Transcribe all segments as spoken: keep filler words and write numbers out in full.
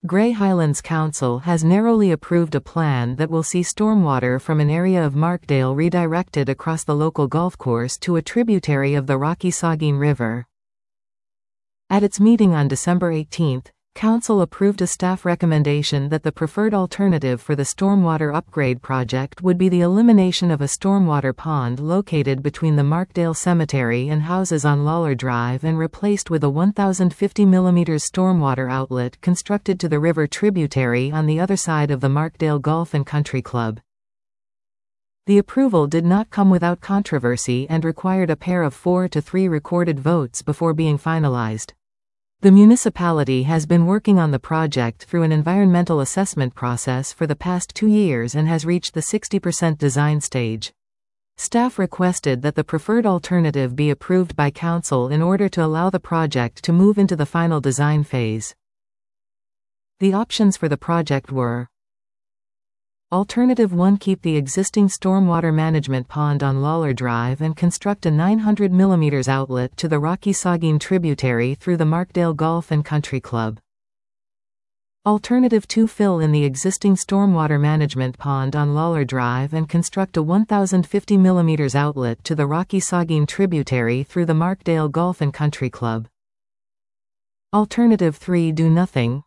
Grey Highlands Council has narrowly approved a plan that will see stormwater from an area of Markdale redirected across the local golf course to a tributary of the Rocky Saugeen River. At its meeting on December eighteenth, Council approved a staff recommendation that the preferred alternative for the stormwater upgrade project would be the elimination of a stormwater pond located between the Markdale Cemetery and houses on Lawler Drive and replaced with a one thousand fifty millimeter stormwater outlet constructed to the river tributary on the other side of the Markdale Golf and Country Club. The approval did not come without controversy and required a pair of four to three recorded votes before being finalized. The municipality has been working on the project through an environmental assessment process for the past two years and has reached the sixty percent design stage. Staff requested that the preferred alternative be approved by Council in order to allow the project to move into the final design phase. The options for the project were: Alternative one, keep the existing stormwater management pond on Lawler Drive and construct a nine hundred millimeter outlet to the Rocky Saugeen tributary through the Markdale Golf and Country Club. Alternative two, fill in the existing stormwater management pond on Lawler Drive and construct a one thousand fifty millimeter outlet to the Rocky Saugeen tributary through the Markdale Golf and Country Club. Alternative three, do nothing.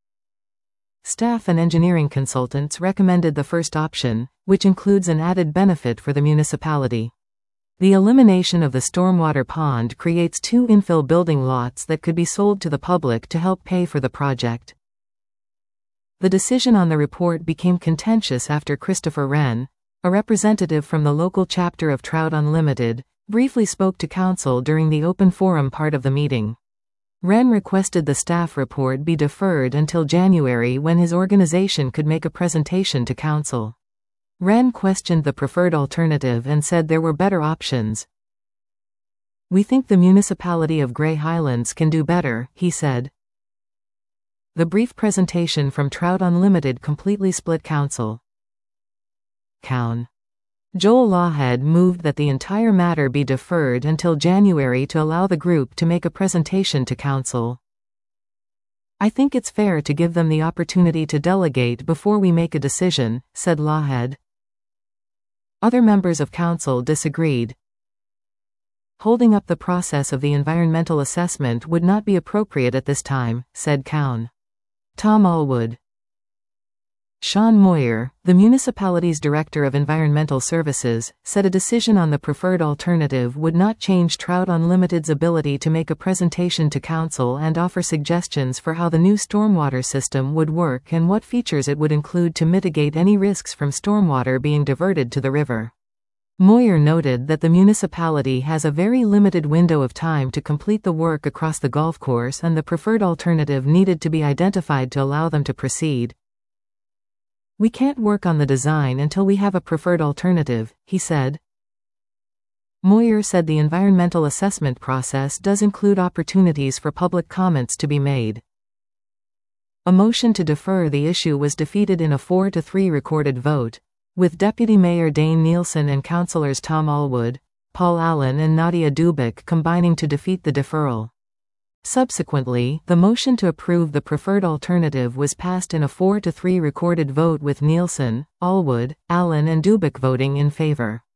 Staff and engineering consultants recommended the first option, which includes an added benefit for the municipality. The elimination of the stormwater pond creates two infill building lots that could be sold to the public to help pay for the project. The decision on the report became contentious after Christopher Wren, a representative from the local chapter of Trout Unlimited, briefly spoke to Council during the open forum part of the meeting. Wren requested the staff report be deferred until January, when his organization could make a presentation to Council. Wren questioned the preferred alternative and said there were better options. "We think the municipality of Grey Highlands can do better," he said. The brief presentation from Trout Unlimited completely split Council. Cown. Joel Lawhead moved that the entire matter be deferred until January to allow the group to make a presentation to Council. "I think it's fair to give them the opportunity to delegate before we make a decision," said Lawhead. Other members of Council disagreed. "Holding up the process of the environmental assessment would not be appropriate at this time," said Cown. Tom Allwood. Sean Moyer, the municipality's Director of Environmental Services, said a decision on the preferred alternative would not change Trout Unlimited's ability to make a presentation to Council and offer suggestions for how the new stormwater system would work and what features it would include to mitigate any risks from stormwater being diverted to the river. Moyer noted that the municipality has a very limited window of time to complete the work across the golf course, and the preferred alternative needed to be identified to allow them to proceed. "We can't work on the design until we have a preferred alternative," he said. Moyer said the environmental assessment process does include opportunities for public comments to be made. A motion to defer the issue was defeated in a four to three recorded vote, with Deputy Mayor Dane Nielsen and Councillors Tom Allwood, Paul Allen and Nadia Dubik combining to defeat the deferral. Subsequently, the motion to approve the preferred alternative was passed in a four to three recorded vote with Nielsen, Allwood, Allen and Dubik voting in favor.